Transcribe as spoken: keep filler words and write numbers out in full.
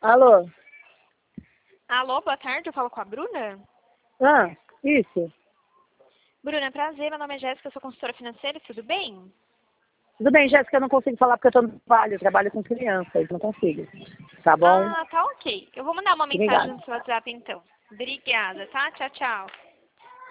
Alô? Alô, boa tarde, eu falo com a Bruna? Ah, isso. Bruna, prazer, meu nome é Jéssica, eu sou consultora financeira, tudo bem? Tudo bem, Jéssica, eu não consigo falar porque eu estou no trabalho, eu trabalho com crianças, não consigo. Tá bom? Ah, tá ok. Eu vou mandar uma mensagem Obrigada. no seu WhatsApp então. Obrigada, tá? Tchau, tchau.